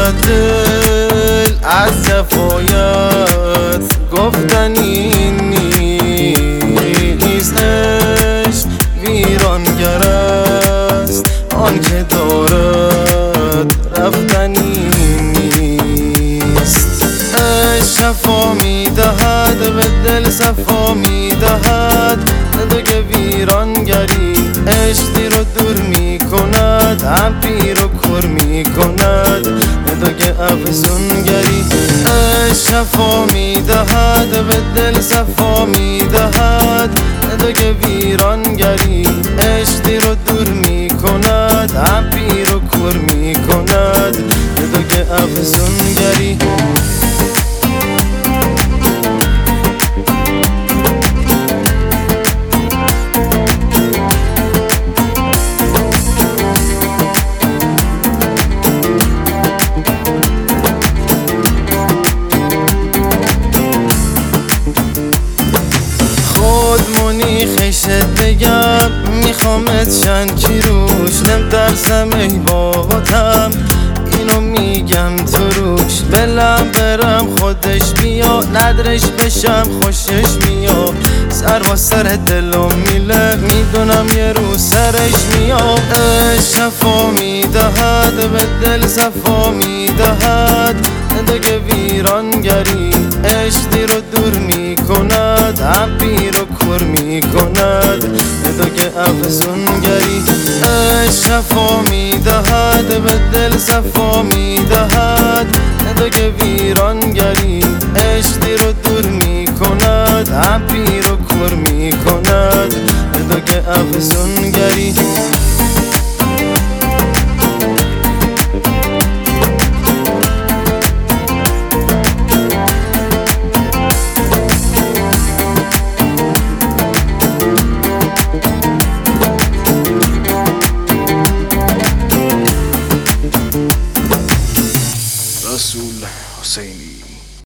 دل از جفایت گفتنی نیست. عشق ویرانگر است آن که دارد رفتنی نیست. عشق شفا میدهد به دل صفا میدهد نداگه ویرانگری. عشق دیر و دور میکند هم پیر و کور میکند نداگه افزونگری. عشق شفا میدهد به دل صفا میدهد نداگه ویرانگری. عشق دیر و دور میکند هم پیر و کور میکند نداگه افزونگری. خیشت بگم میخوامت شنچی روش نمیترسم ای باباتم اینو میگم تو روش. بلم برم خودش بیا ندرش بشم خوشش میاد. سر با سر دلم میله میدونم یه رو سرش میاد. عشق شفا میدهد به دل صفا میدهد نداگه ویرانگری. عشق دیر و دور میکند هم پیر و کور میکند نداگه افزونگری. عشق شفا میدهد به دل صفا میدهد نداگه ویرانگری. عشق دیر و دور میکند هم پیر و کور میکند نداگه افزونگری.